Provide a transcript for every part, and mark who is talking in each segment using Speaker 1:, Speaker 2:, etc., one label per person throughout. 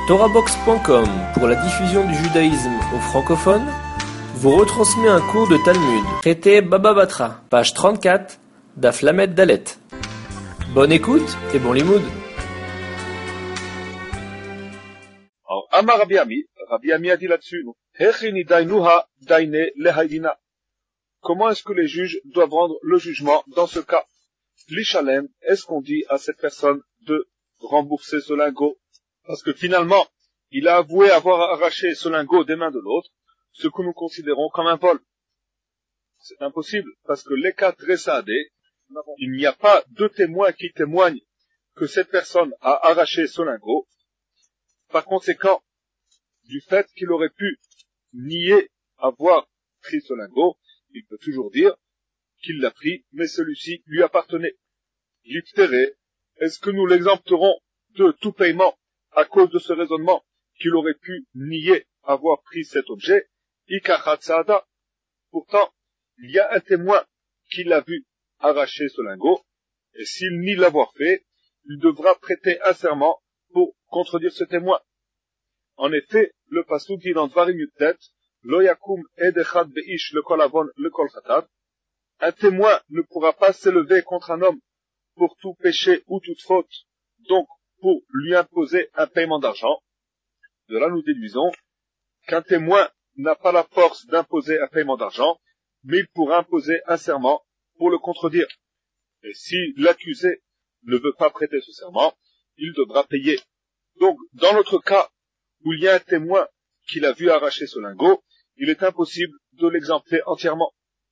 Speaker 1: TorahBox.com, pour la diffusion du judaïsme aux francophones, vous retransmet un cours de Talmud, traité Baba Batra, page 34, Daf Lamed Dalet. Bonne écoute et bon limoud.
Speaker 2: Alors, Amar Rabbi Ami a dit là-dessus, comment est-ce que les juges doivent rendre le jugement dans ce cas? L'Ishalem, est-ce qu'on dit à cette personne de rembourser ce lingot? Parce que finalement, il a avoué avoir arraché ce lingot des mains de l'autre, ce que nous considérons comme un vol. C'est impossible, parce que les cas Tressaadé, il n'y a pas de témoins qui témoignent que cette personne a arraché ce lingot. Par conséquent, du fait qu'il aurait pu nier avoir pris ce lingot, il peut toujours dire qu'il l'a pris, mais celui-ci lui appartenait. L'iptéré, est-ce que nous l'exempterons de tout paiement à cause de ce raisonnement qu'il aurait pu nier avoir pris cet objet? Ikachatsaada. Pourtant, il y a un témoin qui l'a vu arracher ce lingot, et s'il nie l'avoir fait, il devra prêter un serment pour contredire ce témoin. En effet, le pasuk dit dans Dvarim Yudtet, Lo yakum ed echad beish le kol avon le kol chatat. Un témoin ne pourra pas s'élever contre un homme pour tout péché ou toute faute, donc pour lui imposer un paiement d'argent. De là, nous déduisons qu'un témoin n'a pas la force d'imposer un paiement d'argent, mais il pourra imposer un serment pour le contredire. Et si l'accusé ne veut pas prêter ce serment, il devra payer. Donc, dans notre cas, où il y a un témoin qui l'a vu arracher ce lingot, il est impossible de l'exempter entièrement.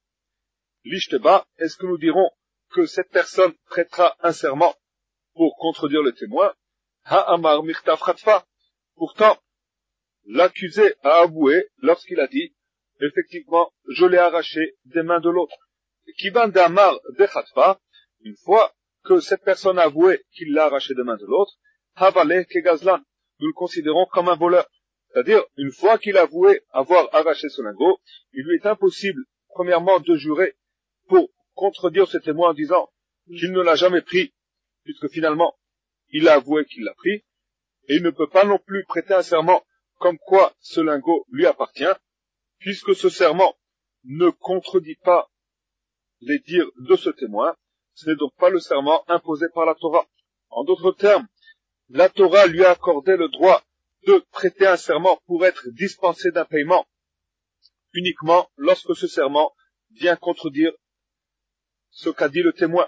Speaker 2: L'Ishteba, est-ce que nous dirons que cette personne prêtera un serment pour contredire le témoin? Ha'amar mirtav khatfa. Pourtant, l'accusé a avoué lorsqu'il a dit, effectivement, je l'ai arraché des mains de l'autre. Kivan d'amar de khatfa, une fois que cette personne a avoué qu'il l'a arraché des mains de l'autre, havale kegazlan, nous le considérons comme un voleur. C'est-à-dire, une fois qu'il a avoué avoir arraché ce lingot, il lui est impossible, premièrement, de jurer pour contredire ce témoin en disant qu'il ne l'a jamais pris, puisque finalement, il a avoué qu'il l'a pris, et il ne peut pas non plus prêter un serment comme quoi ce lingot lui appartient, puisque ce serment ne contredit pas les dires de ce témoin. Ce n'est donc pas le serment imposé par la Torah. En d'autres termes, la Torah lui a accordé le droit de prêter un serment pour être dispensé d'un paiement uniquement lorsque ce serment vient contredire ce qu'a dit le témoin.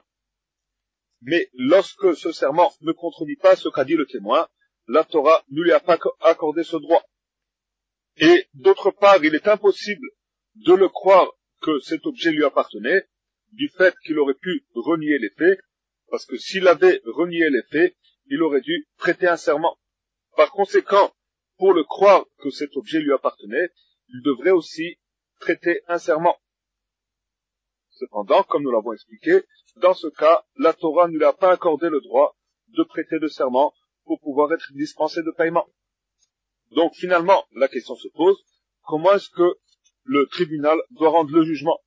Speaker 2: Mais lorsque ce serment ne contredit pas ce qu'a dit le témoin, la Torah ne lui a pas accordé ce droit. Et d'autre part, il est impossible de le croire que cet objet lui appartenait, du fait qu'il aurait pu renier les faits, parce que s'il avait renié les faits, il aurait dû prêter un serment. Par conséquent, pour le croire que cet objet lui appartenait, il devrait aussi prêter un serment. Cependant, comme nous l'avons expliqué, dans ce cas, la Torah ne lui a pas accordé le droit de prêter de serment pour pouvoir être dispensé de paiement. Donc finalement, la question se pose, comment est-ce que le tribunal doit rendre le jugement?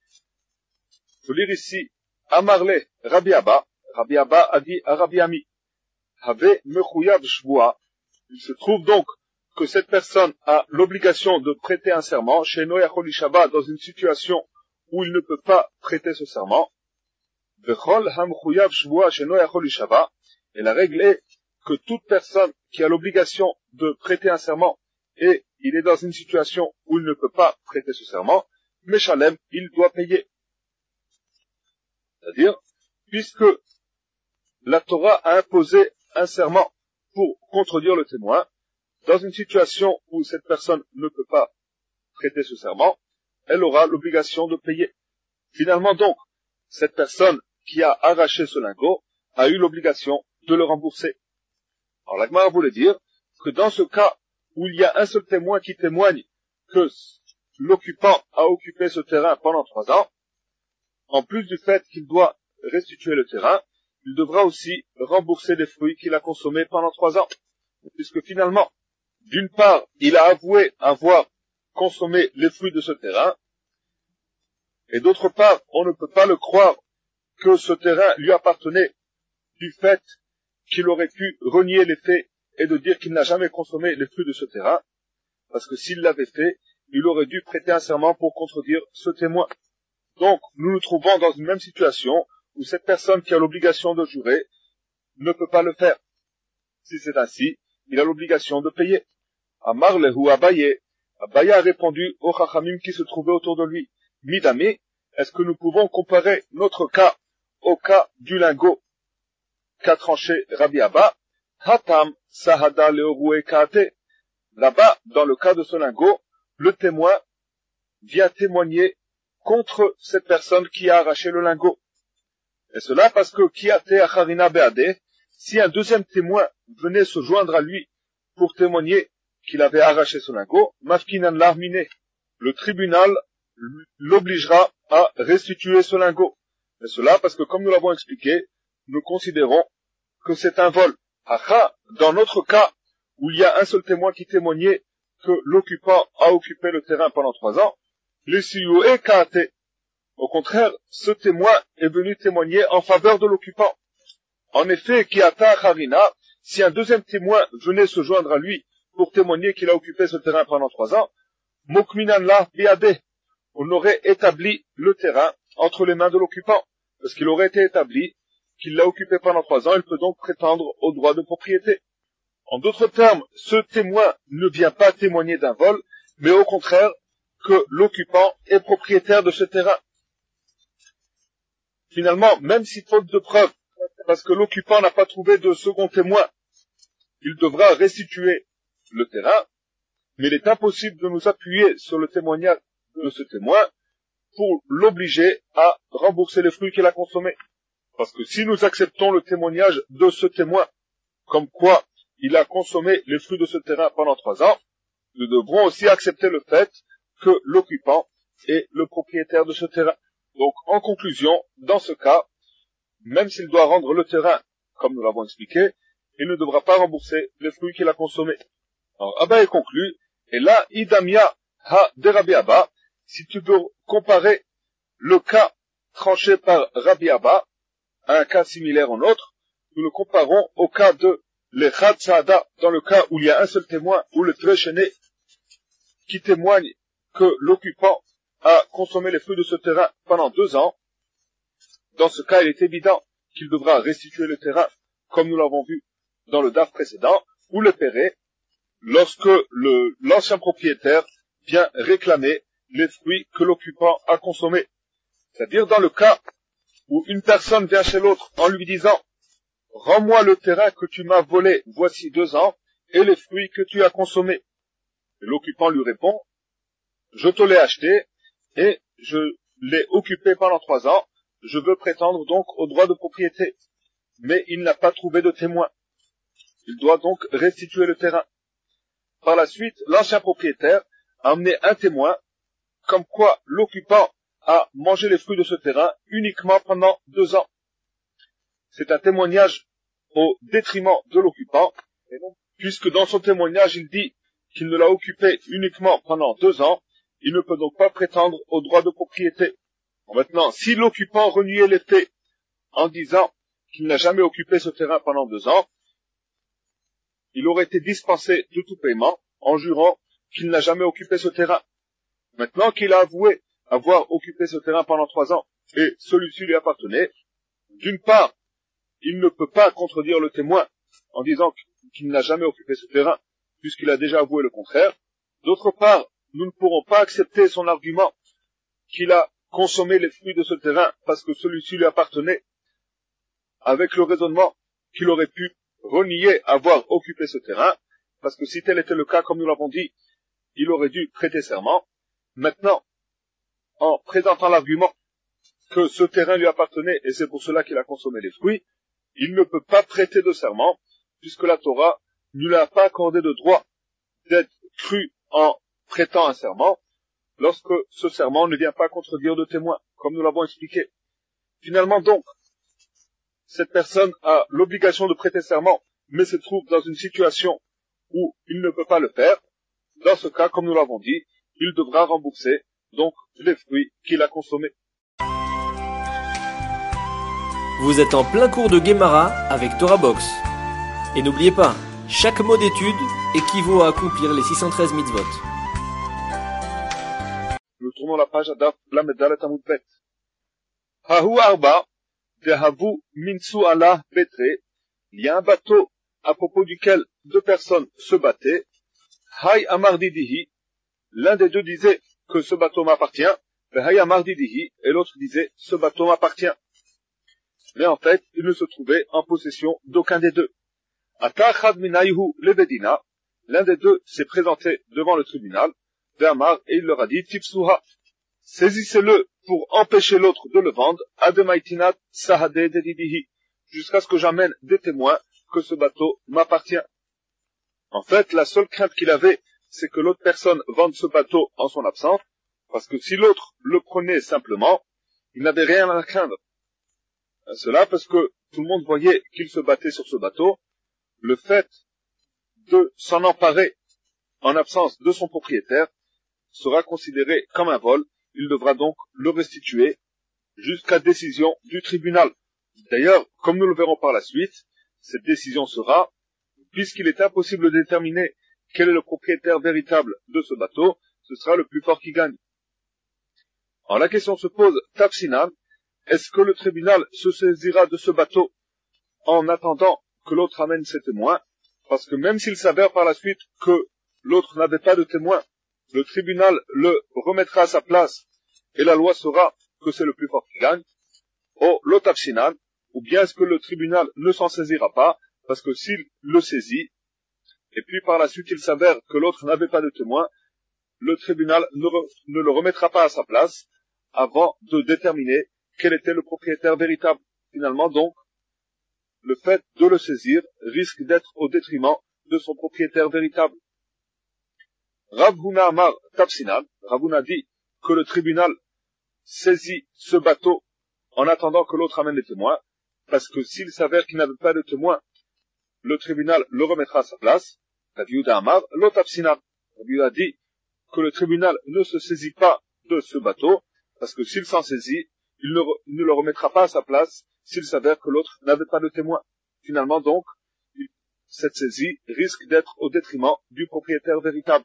Speaker 2: Il faut lire ici, Amarle, Rabbi Abba a dit à Rabbi Ami, Have mechuyav shvua. Il se trouve donc que cette personne a l'obligation de prêter un serment chez Noyachol Ishaba dans une situation où il ne peut pas prêter ce serment. Vechol hamchuyav shvua chez Noyachol Ishaba. Et la règle est que toute personne qui a l'obligation de prêter un serment et il est dans une situation où il ne peut pas prêter ce serment, Meshalem, il doit payer. C'est-à-dire, puisque la Torah a imposé un serment pour contredire le témoin, dans une situation où cette personne ne peut pas prêter ce serment, elle aura l'obligation de payer. Finalement donc, cette personne qui a arraché ce lingot a eu l'obligation de le rembourser. Alors la Gemara voulait dire que dans ce cas où il y a un seul témoin qui témoigne que l'occupant a occupé ce terrain pendant 3 ans, en plus du fait qu'il doit restituer le terrain, il devra aussi rembourser les fruits qu'il a consommés pendant 3 ans. Puisque finalement, d'une part, il a avoué avoir consommé les fruits de ce terrain, et d'autre part, on ne peut pas le croire que ce terrain lui appartenait du fait qu'il aurait pu renier les faits et de dire qu'il n'a jamais consommé les fruits de ce terrain, parce que s'il l'avait fait, il aurait dû prêter un serment pour contredire ce témoin. Donc, nous nous trouvons dans une même situation où cette personne qui a l'obligation de jurer ne peut pas le faire. Si c'est ainsi, il a l'obligation de payer. Amar lehu Abaye. Abaye a répondu aux Chachamim qui se trouvaient autour de lui. Midami, est-ce que nous pouvons comparer notre cas au cas du lingot qu'a tranché Rabbi Abba? Hatam sahada leorue kaate. Là-bas, dans le cas de ce lingot, le témoin vient témoigner contre cette personne qui a arraché le lingot. Et cela parce que kiate acharina beade, si un deuxième témoin venait se joindre à lui pour témoigner qu'il avait arraché ce lingot, mafkinan l'armine, le tribunal l'obligera à restituer ce lingot. Et cela parce que, comme nous l'avons expliqué, nous considérons que c'est un vol. Acha, dans notre cas, où il y a un seul témoin qui témoignait que l'occupant a occupé le terrain pendant 3 ans, l'essiou est kaate. Au contraire, ce témoin est venu témoigner en faveur de l'occupant. En effet, kiata harina, si un deuxième témoin venait se joindre à lui pour témoigner qu'il a occupé ce terrain pendant 3 ans, mokminan la biade, on aurait établi le terrain entre les mains de l'occupant, parce qu'il aurait été établi qu'il l'a occupé pendant 3 ans, il peut donc prétendre au droit de propriété. En d'autres termes, ce témoin ne vient pas témoigner d'un vol, mais au contraire que l'occupant est propriétaire de ce terrain. Finalement, même si faute de preuve, parce que l'occupant n'a pas trouvé de second témoin, il devra restituer le terrain, mais il est impossible de nous appuyer sur le témoignage de ce témoin pour l'obliger à rembourser les fruits qu'il a consommés. Parce que si nous acceptons le témoignage de ce témoin, comme quoi il a consommé les fruits de ce terrain pendant 3 ans, nous devrons aussi accepter le fait que l'occupant est le propriétaire de ce terrain. Donc, en conclusion, dans ce cas, même s'il doit rendre le terrain, comme nous l'avons expliqué, il ne devra pas rembourser les fruits qu'il a consommés. Alors, Abba est conclu, et là, idamia ha de Rabbi Abba, si tu veux comparer le cas tranché par Rabbi Abba à un cas similaire en autre, nous le comparons au cas de l'Echad Saada, dans le cas où il y a un seul témoin, ou le Tréchené, qui témoigne que l'occupant a consommé les fruits de ce terrain pendant 2 ans. Dans ce cas, il est évident qu'il devra restituer le terrain, comme nous l'avons vu dans le DAF précédent, ou le paierait lorsque l'ancien propriétaire vient réclamer les fruits que l'occupant a consommés. C'est-à-dire dans le cas où une personne vient chez l'autre en lui disant « Rends-moi le terrain que tu m'as volé voici 2 ans et les fruits que tu as consommés. » Et l'occupant lui répond « Je te l'ai acheté et je l'ai occupé pendant 3 ans, je veux prétendre donc au droit de propriété. » Mais il n'a pas trouvé de témoin. Il doit donc restituer le terrain. Par la suite, l'ancien propriétaire a amené un témoin, comme quoi l'occupant a mangé les fruits de ce terrain uniquement pendant 2 ans. C'est un témoignage au détriment de l'occupant, puisque dans son témoignage il dit qu'il ne l'a occupé uniquement pendant 2 ans, il ne peut donc pas prétendre au droit de propriété. Maintenant, si l'occupant reniait les faits en disant qu'il n'a jamais occupé ce terrain pendant 2 ans, il aurait été dispensé de tout paiement en jurant qu'il n'a jamais occupé ce terrain. Maintenant qu'il a avoué avoir occupé ce terrain pendant 3 ans et celui-ci lui appartenait, d'une part, il ne peut pas contredire le témoin en disant qu'il n'a jamais occupé ce terrain puisqu'il a déjà avoué le contraire. D'autre part, nous ne pourrons pas accepter son argument qu'il a consommé les fruits de ce terrain parce que celui-ci lui appartenait, avec le raisonnement qu'il aurait pu renier avoir occupé ce terrain, parce que si tel était le cas, comme nous l'avons dit, il aurait dû prêter serment. Maintenant, en présentant l'argument que ce terrain lui appartenait et c'est pour cela qu'il a consommé les fruits, il ne peut pas prêter de serment, puisque la Torah ne lui a pas accordé de droit d'être cru en prêtant un serment, lorsque ce serment ne vient pas contredire de témoin, comme nous l'avons expliqué. Finalement donc, cette personne a l'obligation de prêter serment, mais se trouve dans une situation où il ne peut pas le faire. Dans ce cas, comme nous l'avons dit, il devra rembourser donc les fruits qu'il a consommés.
Speaker 1: Vous êtes en plein cours de Guémara avec Torah Box. Et n'oubliez pas, Chaque mot d'étude équivaut à accomplir les 613 mitzvot.
Speaker 2: Nous tournons la page à Daf Lamed Dalet Amud Bet. Hahu Arba, Dehavu Minsu Allah Betre. Il y a un bateau à propos duquel deux personnes se battaient. Hay Amar Didihi. L'un des deux disait que ce bateau m'appartient. Hay Amar Didihi. Et l'autre disait ce bateau m'appartient. Mais en fait, il ne se trouvait en possession d'aucun des deux. Atachad Minayhu Lebedina. L'un des deux s'est présenté devant le tribunal. Amar, et il leur a dit, Tipsuha, saisissez-le pour empêcher l'autre de le vendre, Ademaitinat Sahade Dedidihi, jusqu'à ce que j'amène des témoins que ce bateau m'appartient. En fait, la seule crainte qu'il avait, c'est que l'autre personne vende ce bateau en son absence, parce que si l'autre le prenait simplement, il n'avait rien à craindre. Cela parce que tout le monde voyait qu'il se battait sur ce bateau. Le fait de s'en emparer en absence de son propriétaire sera considéré comme un vol. Il devra donc le restituer jusqu'à décision du tribunal. D'ailleurs, comme nous le verrons par la suite, cette décision sera, puisqu'il est impossible de déterminer quel est le propriétaire véritable de ce bateau, ce sera le plus fort qui gagne. Alors la question se pose, Tafsinan, est-ce que le tribunal se saisira de ce bateau en attendant que l'autre amène ses témoins? Parce que même s'il s'avère par la suite que l'autre n'avait pas de témoins, le tribunal le remettra à sa place et la loi sera que c'est le plus fort qui gagne. L'otafsinan, ou bien est-ce que le tribunal ne s'en saisira pas, parce que s'il le saisit, et puis par la suite il s'avère que l'autre n'avait pas de témoins, le tribunal ne le remettra pas à sa place avant de déterminer quel était le propriétaire véritable. Finalement donc, le fait de le saisir risque d'être au détriment de son propriétaire véritable. Rav Huna Amar Tafsinan, Rav Huna dit que le tribunal saisit ce bateau en attendant que l'autre amène les témoins, parce que s'il s'avère qu'il n'avait pas de témoins, le tribunal le remettra à sa place. Rav Yehuda Amar Lo Tafsinan, Rav Yehuda dit que le tribunal ne se saisit pas de ce bateau, parce que s'il s'en saisit, il ne le remettra pas à sa place s'il s'avère que l'autre n'avait pas de témoins. Finalement donc, cette saisie risque d'être au détriment du propriétaire véritable.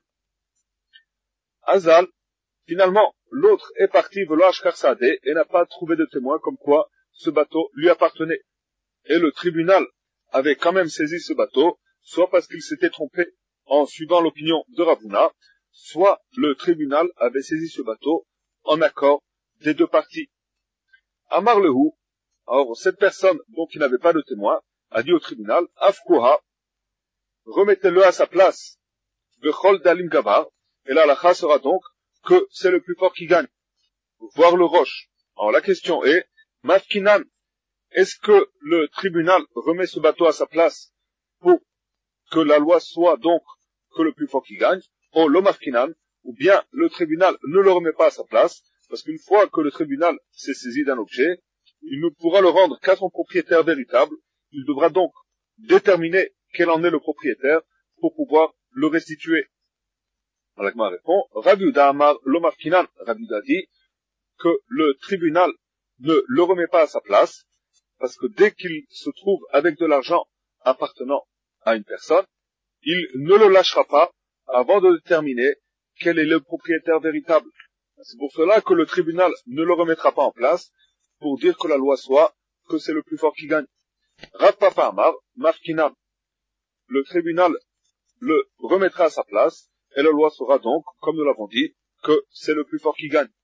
Speaker 2: Azal, finalement, l'autre est parti veloach karsade et n'a pas trouvé de témoins comme quoi ce bateau lui appartenait. Et le tribunal avait quand même saisi ce bateau, soit parce qu'il s'était trompé en suivant l'opinion de Rav Huna, soit le tribunal avait saisi ce bateau en accord des deux parties. Amar Lehu, alors cette personne dont il n'avait pas de témoin, a dit au tribunal, Afkoha, remettez-le à sa place, Bechol Dalim Gavar, et la halakha sera donc que c'est le plus fort qui gagne. Voir le roche. Alors la question est, Mafkinan, est-ce que le tribunal remet ce bateau à sa place pour que la loi soit donc que le plus fort qui gagne, ou lo Mafkinan, ou bien le tribunal ne le remet pas à sa place, parce qu'une fois que le tribunal s'est saisi d'un objet, il ne pourra le rendre qu'à son propriétaire véritable, il devra donc déterminer quel en est le propriétaire pour pouvoir le restituer. Alakma répond, Rav Yehuda Amar Lo Mafkinan, Rav Yehuda dit que le tribunal ne le remet pas à sa place, parce que dès qu'il se trouve avec de l'argent appartenant à une personne, il ne le lâchera pas avant de déterminer quel est le propriétaire véritable. C'est pour cela que le tribunal ne le remettra pas en place, pour dire que la loi soit que c'est le plus fort qui gagne. Rav Papa Amar Mafkinan, le tribunal le remettra à sa place, et la loi sera donc, comme nous l'avons dit, que c'est le plus fort qui gagne.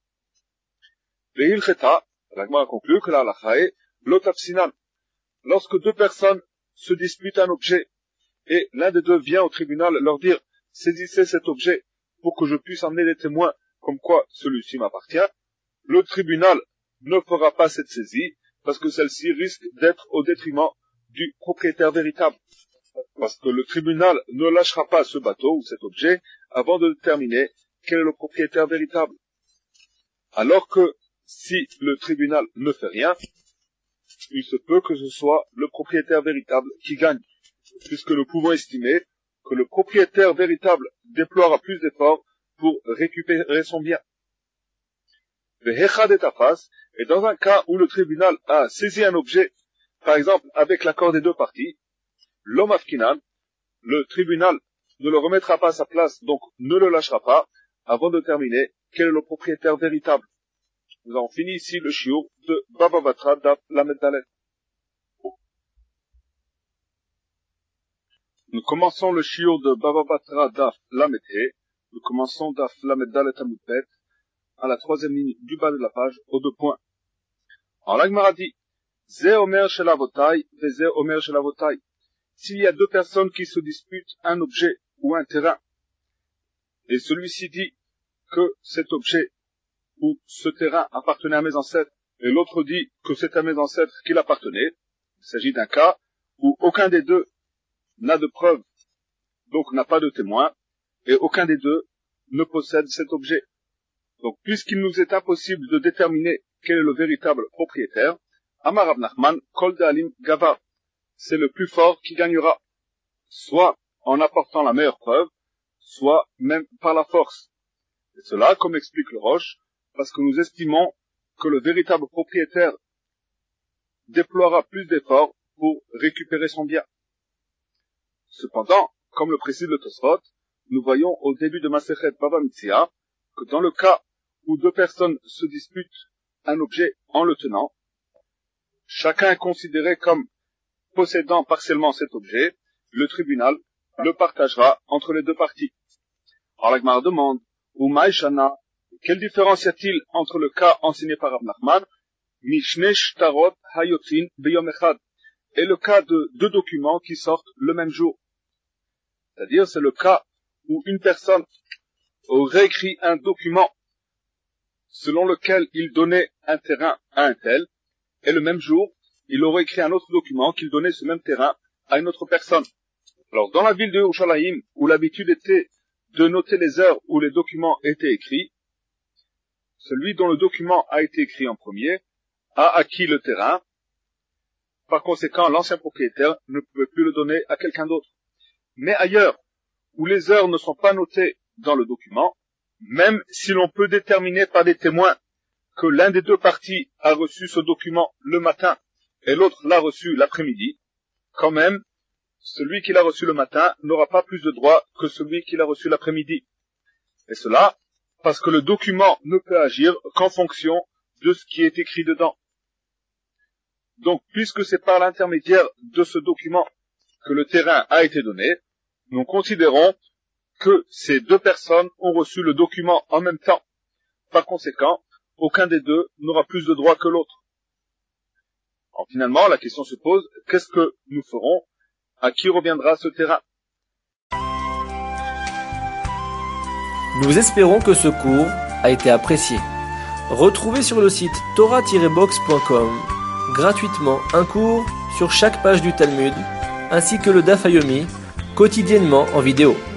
Speaker 2: Ve'il cheta, l'agma a conclu que la halakha est l'otafsinan. Lorsque deux personnes se disputent un objet, et l'un des deux vient au tribunal leur dire, saisissez cet objet pour que je puisse emmener des témoins comme quoi celui-ci m'appartient, le tribunal ne fera pas cette saisie, parce que celle-ci risque d'être au détriment du propriétaire véritable. Parce que le tribunal ne lâchera pas ce bateau ou cet objet avant de déterminer quel est le propriétaire véritable. Alors que si le tribunal ne fait rien, il se peut que ce soit le propriétaire véritable qui gagne, puisque nous pouvons estimer que le propriétaire véritable déploiera plus d'efforts pour récupérer son bien. Et dans un cas où le tribunal a saisi un objet, par exemple avec l'accord des deux parties, l'homme afkinan, le tribunal ne le remettra pas à sa place, donc ne le lâchera pas, avant de terminer quel est le propriétaire véritable. Nous avons fini ici le shiur de Baba Batra Daf Lamed Dalet. Nous commençons le shiur de Baba Batra Daf Lamed He. Nous commençons Daf Lamed Dalet Amud Bet à la 3e ligne du bas de la page aux 2 points. En l'Agmara dit, Ze Omer Shel Avotai, Ze Omer Shel Avotai. S'il y a 2 personnes qui se disputent un objet ou un terrain, et celui-ci dit que cet objet ou ce terrain appartenait à mes ancêtres, et l'autre dit que c'est à mes ancêtres qu'il appartenait, il s'agit d'un cas où aucun des deux n'a de preuve, donc n'a pas de témoin, et aucun des deux ne possède cet objet. Donc, puisqu'il nous est impossible de déterminer quel est le véritable propriétaire, Amar Rav Nachman, Kol De'alim Gavar, c'est le plus fort qui gagnera, soit en apportant la meilleure preuve, soit même par la force. Et cela, comme explique le Roche, parce que nous estimons que le véritable propriétaire déploiera plus d'efforts pour récupérer son bien. Cependant, comme le précise le Tosfot, nous voyons au début de Masechet Bava Metzia que dans le cas où 2 personnes se disputent un objet en le tenant, chacun est considéré comme possédant partiellement cet objet, le tribunal le partagera entre les 2 parties. Alors la Gemara demande, Umaï Shana, quelle différence y a-t-il entre le cas enseigné par Rav Nachman, Mishne Shtarot Hayotzin Beyom Echad, et le cas de 2 documents qui sortent le même jour? C'est-à-dire, c'est le cas où une personne aurait écrit un document selon lequel il donnait un terrain à un tel, et le même jour, il aurait écrit un autre document qu'il donnait ce même terrain à une autre personne. Alors, dans la ville de Yerushalayim, où l'habitude était de noter les heures où les documents étaient écrits, celui dont le document a été écrit en premier a acquis le terrain. Par conséquent, l'ancien propriétaire ne pouvait plus le donner à quelqu'un d'autre. Mais ailleurs, où les heures ne sont pas notées dans le document, même si l'on peut déterminer par des témoins que l'un des 2 parties a reçu ce document le matin et l'autre l'a reçu l'après-midi, quand même, celui qui l'a reçu le matin n'aura pas plus de droits que celui qui l'a reçu l'après-midi. Et cela, parce que le document ne peut agir qu'en fonction de ce qui est écrit dedans. Donc, puisque c'est par l'intermédiaire de ce document que le terrain a été donné, nous considérons que ces 2 personnes ont reçu le document en même temps. Par conséquent, aucun des 2 n'aura plus de droits que l'autre. Alors finalement, la question se pose, qu'est-ce que nous ferons? À qui reviendra ce terrain?
Speaker 1: Nous espérons que ce cours a été apprécié. Retrouvez sur le site torah-box.com gratuitement un cours sur chaque page du Talmud, ainsi que le Daf Yomi, quotidiennement en vidéo.